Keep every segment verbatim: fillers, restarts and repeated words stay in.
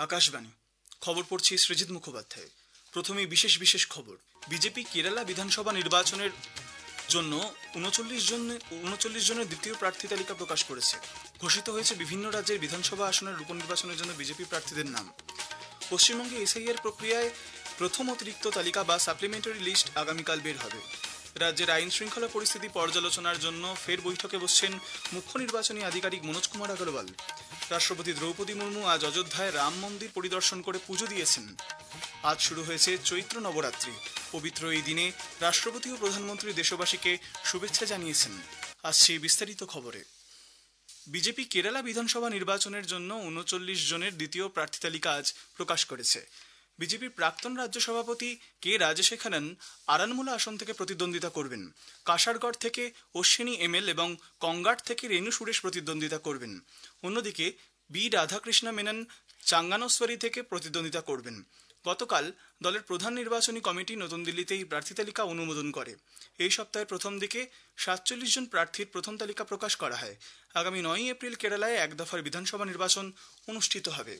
আকাশবাণী খবর পড়ছি সৃজিত মুখোপাধ্যায়। প্রথমেই বিশেষ বিশেষ খবর। বিজেপি কেরালা বিধানসভা নির্বাচনের জন্য উনচল্লিশ জন উনচল্লিশ জনের দ্বিতীয় প্রার্থী তালিকা প্রকাশ করেছে। ঘোষিত হয়েছে বিভিন্ন রাজ্যের বিধানসভা আসনের উপনির্বাচনের জন্য বিজেপি প্রার্থীদের নাম। পশ্চিমবঙ্গে এসআইআর প্রক্রিয়ায় প্রথম অতিরিক্ত তালিকা বা সাপ্লিমেন্টারি লিস্ট আগামীকাল বের হবে। রাজ্যের আইন শৃঙ্খলা পরিস্থিতি পর্যালোচনার জন্য ফের বৈঠকে বসছেন মুখ্য নির্বাচনী আধিকারিক মনোজ কুমার আগরওয়াল। রাষ্ট্রপতি দ্রৌপদী মুর্মু আজ অযোধ্যায় রাম মন্দির পরিদর্শন করে পুজো দিয়েছেন। আজ শুরু হয়েছে চৈত্র নবরাত্রি। পবিত্র এই দিনে রাষ্ট্রপতি ও প্রধানমন্ত্রী দেশবাসীকে শুভেচ্ছা জানিয়েছেন। আসছে বিস্তারিত খবরে। বিজেপি কেরালা বিধানসভা নির্বাচনের জন্য উনচল্লিশ জনের দ্বিতীয় প্রার্থী তালিকা আজ প্রকাশ করেছে। বিজেপির প্রাক্তন রাজ্য সভাপতি কে রাজশেখরন আরানমুলা আসন থেকে প্রতিদ্বন্দ্বিতা করবেন। কাসারগড় থেকে অশ্বিনী এমএল এবং কঙ্গাট থেকে রেণু সুরেশ প্রতিদ্বন্দ্বিতা করবেন। অন্যদিকে বি রাধাকৃষ্ণ মেনন চাঙ্গানোসওয়ারি থেকে প্রতিদ্বন্দ্বিতা করবেন। গতকাল দলের প্রধান নির্বাচনী কমিটি নতুন দিল্লিতে এই প্রার্থী তালিকা অনুমোদন করে। এই সপ্তাহের প্রথম দিকে সাতচল্লিশ জন প্রার্থীর প্রথম তালিকা প্রকাশ করা হয়। আগামী নয়ই এপ্রিল কেরালায় এক দফার বিধানসভা নির্বাচন অনুষ্ঠিত হবে।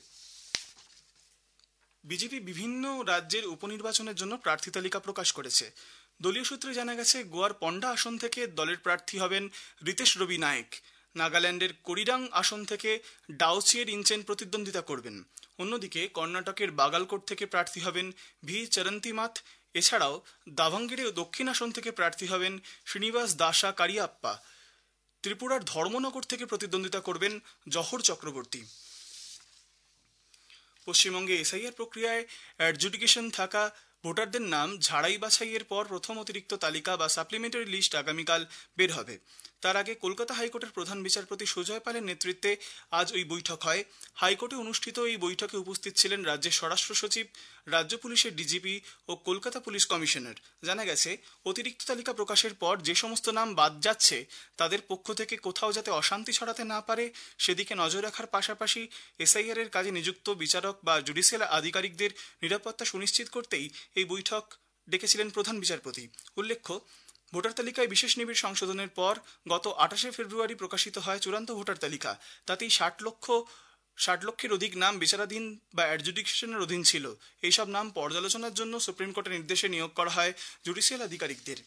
বিজেপি বিভিন্ন রাজ্যের উপনির্বাচনের জন্য প্রার্থী তালিকা প্রকাশ করেছে। দলীয় সূত্রে জানা গেছে, গোয়ার পন্ডা আসন থেকে দলের প্রার্থী হবেন রিতেশ রবি নায়েক। নাগাল্যান্ডের কোরিডাং আসন থেকে ডাওচিয়ের ইনচেন প্রতিদ্বন্দ্বিতা করবেন। অন্যদিকে কর্ণাটকের বাগালকোট থেকে প্রার্থী হবেন ভি চরন্তিমাথ। এছাড়াও দাভাঙ্গেরে দক্ষিণ আসন থেকে প্রার্থী হবেন শ্রীনিবাস দাসা কারিয়াপ্পা। ত্রিপুরার ধর্মনগর থেকে প্রতিদ্বন্দ্বিতা করবেন জহর চক্রবর্তী। পশ্চিমবঙ্গে এসআইআর প্রক্রিয়ায় অ্যাডজুডিকেশন থাকা ভোটারদের নাম ঝাড়াই বাছাইয়ের পর প্রথম অতিরিক্ত তালিকা বা সাপ্লিমেন্টারি লিস্ট আগামীকাল বের হবে। তার আগে কলকাতা হাইকোর্টের প্রধান বিচারপতি সুজয় পালের নেতৃত্বে আজ ওই বৈঠক হয়। হাইকোর্টে অনুষ্ঠিত এই বৈঠকে উপস্থিত ছিলেন রাজ্যের স্বরাষ্ট্র সচিব, রাজ্য পুলিশের ডিজিপি ও কলকাতা পুলিশ কমিশনার। জানা গেছে, অতিরিক্ত তালিকা প্রকাশের পর যে সমস্ত নাম বাদ যাচ্ছে তাদের পক্ষ থেকে কোথাও যাতে অশান্তি ছড়াতে না পারে সেদিকে নজর রাখার পাশাপাশি এসআইআর এর কাজে নিযুক্ত বিচারক বা জুডিশিয়াল আধিকারিকদের নিরাপত্তা সুনিশ্চিত করতেই এই বৈঠক ডেকেছিলেন প্রধান বিচারপতি। উল্লেখ্য, ভোটার তালিকায় বিশেষ নিবিড় সংশোধনের পর গত আঠাশে ফেব্রুয়ারি প্রকাশিত হয় চূড়ান্ত ভোটার তালিকা। তাতেই ষাট লক্ষ ষাট লক্ষের অধিক নাম বিচারাধীন বা অ্যাডজুডিকেশনের অধীন ছিল। এইসব নাম পর্যালোচনার জন্য সুপ্রিম কোর্টের নির্দেশে নিয়োগ করা হয় জুডিশিয়াল আধিকারিকদের।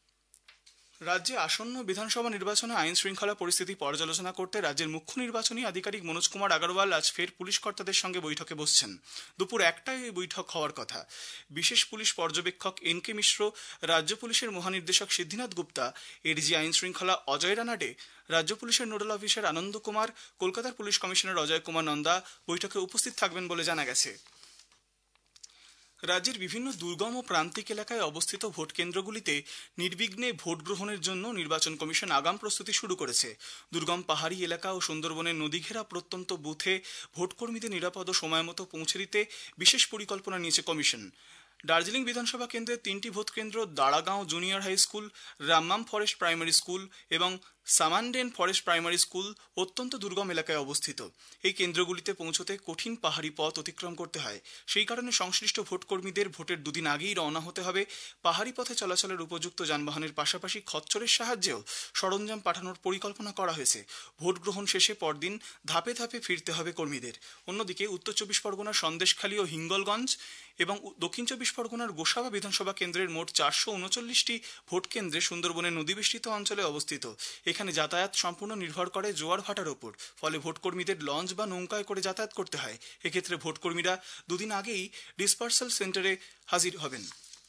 রাজ্যে আসন্ন বিধানসভা নির্বাচনে আইন শৃঙ্খলা পরিস্থিতি পর্যালোচনা করতে রাজ্যের মুখ্য নির্বাচনী আধিকারিক মনোজ কুমার আগরওয়াল আজ ফের পুলিশ কর্তাদের সঙ্গে বৈঠকে বসছেন। দুপুর একটায় এই বৈঠক হওয়ার কথা। বিশেষ পুলিশ পর্যবেক্ষক এন কে মিশ্র, রাজ্য পুলিশের মহানির্দেশক সিদ্ধিনাথ গুপ্তা, এডিজি আইন শৃঙ্খলা অজয় রানাডে, রাজ্য পুলিশের নোডাল অফিসার আনন্দ কুমার, কলকাতার পুলিশ কমিশনার অজয় কুমার নন্দা বৈঠকে উপস্থিত থাকবেন বলে জানা গেছে। রাজ্যের বিভিন্ন দুর্গম ও প্রান্তিক এলাকায় অবস্থিত ভোট কেন্দ্রগুলিতে নির্বিঘ্নে ভোট গ্রহণের জন্য নির্বাচন কমিশন আগাম প্রস্তুতি শুরু করেছে। দুর্গম পাহাড়ি এলাকা ও সুন্দরবনের নদীঘেরা প্রত্যন্ত বুথে ভোটকর্মীদের নিরাপদ ও সময়মতো পৌঁছে দিতে বিশেষ পরিকল্পনা নিয়েছে কমিশন। দার্জিলিং বিধানসভা কেন্দ্রের তিনটি ভোট কেন্দ্র Daragaon junior high school, Rammam forest primary school এবং সামান্ডেন ফরেস্ট প্রাইমারি স্কুল অত্যন্ত দুর্গম এলাকায় অবস্থিত। এই কেন্দ্রগুলিতে পৌঁছতে কঠিন পাহাড়ি পথ অতিক্রম করতে হয়। সেই কারণে সংশ্লিষ্ট ভোটকর্মীদের ভোটের দুদিন আগেই রওনা হতে হবে। পাহাড়ি পথে চলাচলের উপযুক্ত যানবাহনের পাশাপাশি খচ্চরের সাহায্যেও সরঞ্জাম পাঠানোর পরিকল্পনা করা হয়েছে। ভোট গ্রহণ শেষে পরদিন ধাপে ধাপে ফিরতে হবে কর্মীদের। অন্যদিকে উত্তর চব্বিশ পরগনার সন্দেশখালী ও হিঙ্গলগঞ্জ এবং দক্ষিণ চব্বিশ পরগনার গোসাবা বিধানসভা কেন্দ্রের মোট চারশো উনচল্লিশটি ভোট কেন্দ্রে সুন্দরবনের নদীবেষ্টিত অঞ্চলে অবস্থিত। এখানে যাতায়াত সম্পূর্ণ নির্ভর করে জোয়ার ভাটার ওপর। ফলে ভোটকর্মীদের লঞ্চ বা নৌকায় করে যাতায়াত করতে হয়। এক্ষেত্রে ভোটকর্মীরা দুদিন আগেই ডিসপার্সাল সেন্টারে হাজির হবেন।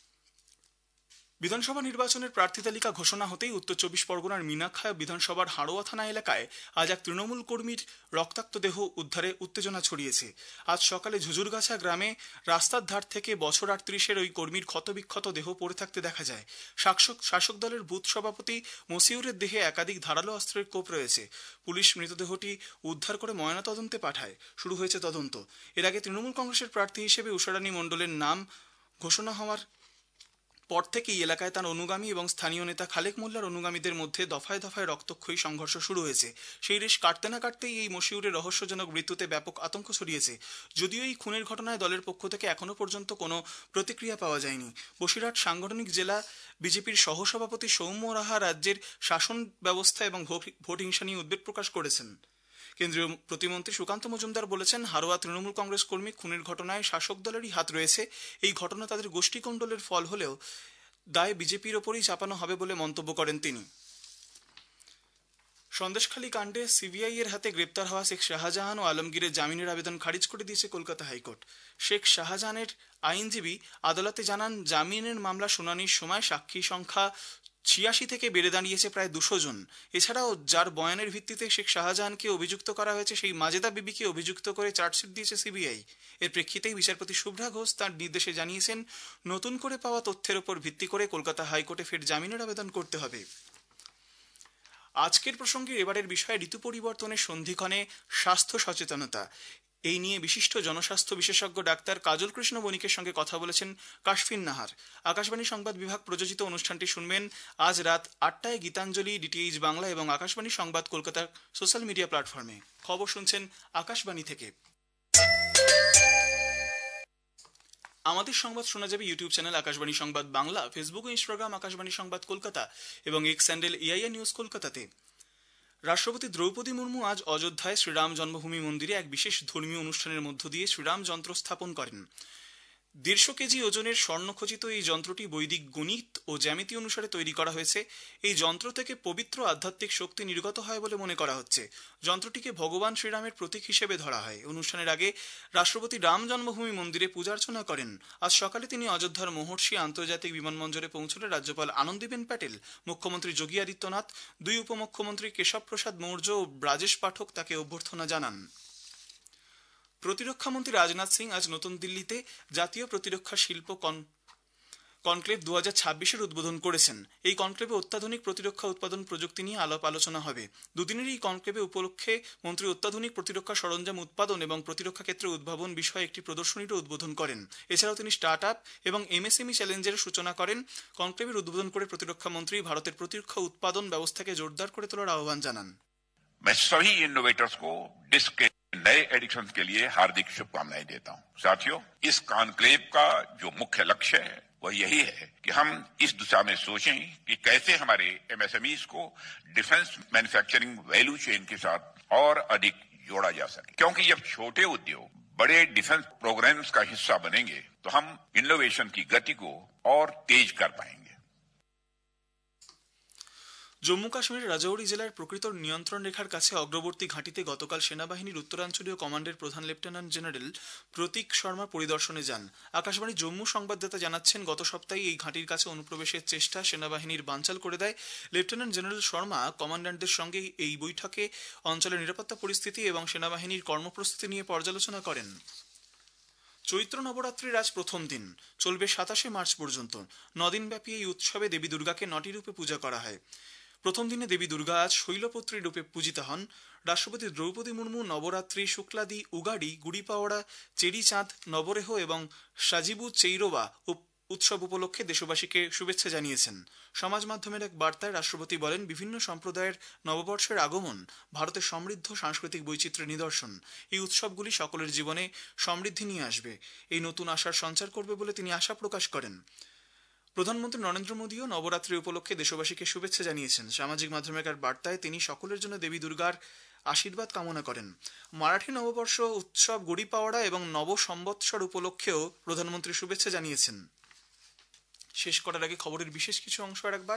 বিধানসভা নির্বাচনের প্রার্থী তালিকা ঘোষণা হতেই উত্তর চব্বিশ পরগনার মিনাখা বিধানসভার হাড়োয়া থানা এলাকায় আজ এক তৃণমূল কর্মীর রক্তাক্ত দেহ উদ্ধারে উত্তেজনা ছড়িয়েছে। আজ সকালে ঝুঝুরগাছা গ্রামে রাস্তার ধার থেকে বছর আটত্রিশের ওই কর্মীর ক্ষতবিক্ষত দেহ পড়ে থাকতে দেখা যায়। শাসক শাসক দলের বুথ সভাপতি মসিউরের দেহে একাধিক ধারালো অস্ত্রের কোপ রয়েছে। পুলিশ মৃতদেহটি উদ্ধার করে ময়নাতদন্তে পাঠায়। শুরু হয়েছে তদন্ত। এর আগে তৃণমূল কংগ্রেসের প্রার্থী হিসেবে উষারানী মণ্ডলের নাম ঘোষণা হওয়ার পর থেকেই এলাকায় তার অনুগামী এবং স্থানীয় নেতা খালেক মোল্লার অনুগামীদের মধ্যে দফায় দফায় রক্তক্ষয়ী সংঘর্ষ শুরু হয়েছে। সেই রেশ কাটতে না কাটতেই এই মশিউরের রহস্যজনক মৃত্যুতে ব্যাপক আতঙ্ক ছড়িয়েছে। যদিও এই খুনের ঘটনায় দলের পক্ষ থেকে এখনো পর্যন্ত কোনো প্রতিক্রিয়া পাওয়া যায়নি। বসিরহাট সাংগঠনিক জেলা বিজেপির সহসভাপতি সৌম্য রাহা রাজ্যের শাসন ব্যবস্থা এবং ভোট হিংসা নিয়ে উদ্বেগ প্রকাশ করেছেন। কেন্দ্রীয় প্রতিমন্ত্রী সুকান্ত মজুমদার বলেছেন, হারোয়া তৃণমূল কংগ্রেস কর্মী খুনের ঘটনায় শাসক দলেরই হাত রয়েছে। এই ঘটনা তাদের গোষ্ঠীকণ্ডলের ফল হলেও দায় বিজেপির ওপরই চাপানো হবে বলে মন্তব্য করেন তিনি। সন্দেশখালী কাণ্ডে সিবিআই এর হাতে গ্রেপ্তার হওয়া শেখ শাহজাহান ও আলমগীরের জামিনের আবেদন খারিজ করে দিয়েছে কলকাতা হাইকোর্ট। শেখ শাহজাহানের আইনজীবী আদালতে জানান, জামিনের মামলা শুনানির সময় সাক্ষী সংখ্যা ছিয়াশি থেকে বেড়ে দাঁড়িয়েছে প্রায় দুশো জন। এছাড়াও যার বয়ানের ভিত্তিতে শেখ শাহজাহানকে অভিযুক্ত করা হয়েছে, সেই মাজেদা বিবিকে অভিযুক্ত করে চার্জশিট দিয়েছে সিবিআই। এর প্রেক্ষিতেই বিচারপতি শুভ্রা ঘোষ তাঁর নির্দেশে জানিয়েছেন, নতুন করে পাওয়া তথ্যের উপর ভিত্তি করে কলকাতা হাইকোর্টে ফের জামিনের আবেদন করতে হবে। আজকের প্রসঙ্গে এবারের বিষয়ে ঋতু পরিবর্তনের সন্ধিক্ষণে স্বাস্থ্য সচেতনতা, এই নিয়ে বিশিষ্ট জনস্বাস্থ্য বিশেষজ্ঞ ডাক্তার কাজল কৃষ্ণ বণিকের সঙ্গে কথা বলেছেন কাশফিন নাহার। আকাশবাণী সংবাদ বিভাগ প্রযোজিত অনুষ্ঠানটি শুনবেন আজ রাত আটটায় গীতাঞ্জলি, ডিটিএইচ বাংলা এবং আকাশবাণী সংবাদ কলকাতার সোশ্যাল মিডিয়া প্ল্যাটফর্মে। খবর শুনছেন আকাশবাণী থেকে। আমাদের সংবাদ শোনা যাবে YouTube channel Akashvani Sangbad Bangla, Facebook ও ইনস্টাগ্রাম আকাশবাণী সংবাদ কলকাতা এবং এক্স হ্যান্ডেল এআইআর নিউজ কলকাতাতে। রাষ্ট্রপতি দ্রৌপদী মুর্মু আজ অযোধ্যায় শ্রীরাম জন্মভূমি মন্দিরে এক বিশেষ ধর্মীয় অনুষ্ঠানের মধ্য দিয়ে শ্রীরাম যন্ত্র স্থাপন করেন। দেড়শো কেজি ওজনের স্বর্ণখচিত এই যন্ত্রটি বৈদিক গণিত ও জ্যামিতি অনুসারে তৈরি করা হয়েছে। এই যন্ত্র থেকে পবিত্র আধ্যাত্মিক শক্তি নির্গত হয় বলে মনে করা হচ্ছে। যন্ত্রটিকে ভগবান শ্রীরামের প্রতীক হিসেবে ধরা হয়। অনুষ্ঠানের আগে রাষ্ট্রপতি রাম জন্মভূমি মন্দিরে পূজার্চনা করেন। আজ সকালে তিনি অযোধ্যার মহর্ষি আন্তর্জাতিক বিমানবন্দরে পৌঁছলে রাজ্যপাল আনন্দীবেন প্যাটেল, মুখ্যমন্ত্রী যোগী আদিত্যনাথ, দুই উপমুখ্যমন্ত্রী কেশব প্রসাদ মৌর্য ও ব্রাজেশ পাঠক তাকে অভ্যর্থনা জানান। প্রতিরক্ষামন্ত্রী রাজনাথ সিং আজ নতুন দিল্লিতে জাতীয় প্রতিরক্ষা শিল্প কনক্লেভ দু হাজার ছাব্বিশের উদ্বোধন করেছেন। এই কনক্লেভে অত্যাধুনিক প্রতিরক্ষা উৎপাদন প্রযুক্তি নিয়ে আলাপ আলোচনা হবে। দুদিনের এই কনক্লেভে উপলক্ষে মন্ত্রী অত্যাধুনিক প্রতিরক্ষা সরঞ্জাম উৎপাদন এবং প্রতিরক্ষা ক্ষেত্রে উদ্ভাবন বিষয়ে একটি প্রদর্শনীরও উদ্বোধন করেন। এছাড়াও তিনি স্টার্ট আপ এবং এমএসএমই চ্যালেঞ্জের সূচনা করেন। কনক্লেভের উদ্বোধন করে প্রতিরক্ষা মন্ত্রী ভারতের প্রতিরক্ষা উৎপাদন ব্যবস্থাকে জোরদার করে তোলার আহ্বান জানান। मैं सभी इनोवेटर्स को डिस्क के नए एडिशन के लिए हार्दिक शुभकामनाएं देता हूं। साथियों, इस कॉन्क्लेव का जो मुख्य लक्ष्य है वह यही है कि हम इस दिशा में सोचें कि कैसे हमारे एमएसएमईज को डिफेंस मैन्युफैक्चरिंग वैल्यू चेन के साथ और अधिक जोड़ा जा सके, क्योंकि जब छोटे उद्योग बड़े डिफेंस प्रोग्राम्स का हिस्सा बनेंगे तो हम इनोवेशन की गति को और तेज कर पाएंगे। জম্মু কাশ্মীরের রাজৌরি জেলার প্রকৃত নিয়ন্ত্রণ রেখার কাছে অগ্রবর্তী ঘাঁটিতে গতকাল সেনাবাহিনীর উত্তরাঞ্চলীয় কমান্ডের প্রধান লেফটেন্যান্ট জেনারেল প্রতীক শর্মা পরিদর্শনে যান। আকাশবাণী জম্মু সংবাদদাতা জানাচ্ছেন, গত সপ্তাহে এই ঘাঁটির কাছে অনুপ্রবেশের চেষ্টা সেনাবাহিনীর বানচাল করে দেয়। লেফটেন্যান্ট জেনারেল শর্মা কমান্ড্যান্টদের সঙ্গে এই বৈঠকে অঞ্চলের নিরাপত্তা পরিস্থিতি এবং সেনাবাহিনীর কর্মপ্রস্তুতি নিয়ে পর্যালোচনা করেন। চৈত্র নবরাত্রির আজ প্রথম দিন, চলবে সাতাশে মার্চ পর্যন্ত। নদিনব্যাপী এই উৎসবে দেবী দুর্গাকে নটি রূপে পূজা করা হয়। প্রথম দিনে দেবী দুর্গা আজ শৈলপুত্রী রূপে পূজিতা হন। রাষ্ট্রপতি দ্রৌপদী মুর্মু নবরাত্রি, শুক্লাদি, উগাড়ি, গুড়ি পাওয়াড়া, চেরি চাঁদ, নবরেহ এবং সাজিবু চেইরোবা উৎসব উপলক্ষে দেশবাসীকে শুভেচ্ছা জানিয়েছেন। সমাজ মাধ্যমের এক বার্তায় রাষ্ট্রপতি বলেন, বিভিন্ন সম্প্রদায়ের নববর্ষের আগমন ভারতের সমৃদ্ধ সাংস্কৃতিক বৈচিত্র্যের নিদর্শন। এই উৎসবগুলি সকলের জীবনে সমৃদ্ধি নিয়ে আসবে, এই নতুন আশার সঞ্চার করবে বলে তিনি আশা প্রকাশ করেন। প্রধানমন্ত্রী নরেন্দ্র মোদীও নবরাত্রি উপলক্ষে দেশবাসীকে শুভেচ্ছা জানিয়েছেন। সামাজিক মাধ্যমের এক বার্তায় তিনি সকলের জন্য দেবী দুর্গার আশীর্বাদ কামনা করেন। মারাঠি নববর্ষ উৎসব গুড়ি পাওয়াড়া এবং নব সম্বৎসর উপলক্ষেও প্রধানমন্ত্রী শুভেচ্ছা জানিয়েছেন। শেষ করার আগে খবরের বিশেষ কিছু অংশ আর একবার।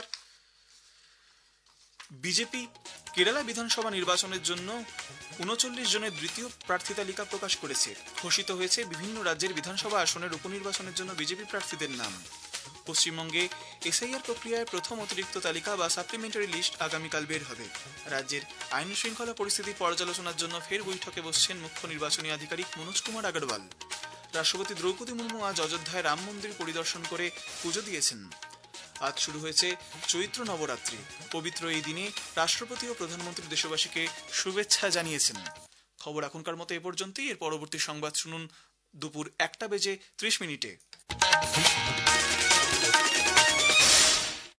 বিজেপি কেরালা বিধানসভা নির্বাচনের জন্য উনচল্লিশ জনের দ্বিতীয় প্রার্থী তালিকা প্রকাশ করেছে। ঘোষিত হয়েছে বিভিন্ন রাজ্যের বিধানসভা আসনের উপনির্বাচনের জন্য বিজেপি প্রার্থীদের নাম। পশ্চিমবঙ্গে এসআইআর প্রক্রিয়ায় প্রথম অতিরিক্ত তালিকা বা সাপ্লিমেন্টারি লিস্ট আগামীকাল বের হবে। রাজ্যের আইন শৃঙ্খলা পরিস্থিতি পর্যালোচনার জন্য ফের বৈঠকে বসছেন মুখ্য নির্বাচনী আধিকারিক মনোজ কুমার আগরওয়াল। রাষ্ট্রপতি দ্রৌপদী মুর্মু আজ অযোধ্যায় রাম মন্দির পরিদর্শন করে পুজো দিয়েছেন। আজ শুরু হয়েছে চৈত্র নবরাত্রি। পবিত্র এই দিনে রাষ্ট্রপতি ও প্রধানমন্ত্রী দেশবাসীকে শুভেচ্ছা জানিয়েছেন। খবর এখনকার মতো এ পর্যন্তই। এর পরবর্তী সংবাদ শুনুন দুপুর একটা বেজে ত্রিশ মিনিটে।